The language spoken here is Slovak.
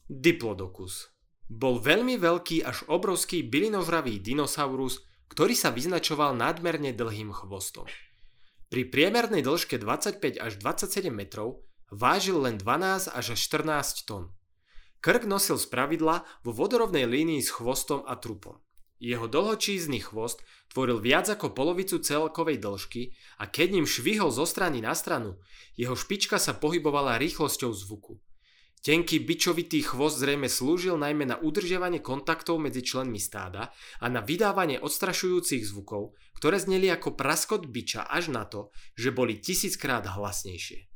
Diplodocus. Bol veľmi veľký až obrovský bylinožravý dinosaurus, ktorý sa vyznačoval nadmerne dlhým chvostom. Pri priemernej dĺžke 25 až 27 metrov vážil len 12 až 14 tón. Krk nosil spravidla vo vodorovnej línii s chvostom a trupom. Jeho dlhočízny chvost tvoril viac ako polovicu celkovej dĺžky a keď ním švihol zo strany na stranu, jeho špička sa pohybovala rýchlosťou zvuku. Tenký bičovitý chvost zrejme slúžil najmä na udržiavanie kontaktov medzi členmi stáda a na vydávanie odstrašujúcich zvukov, ktoré zneli ako praskot biča až na to, že boli 1000-krát hlasnejšie.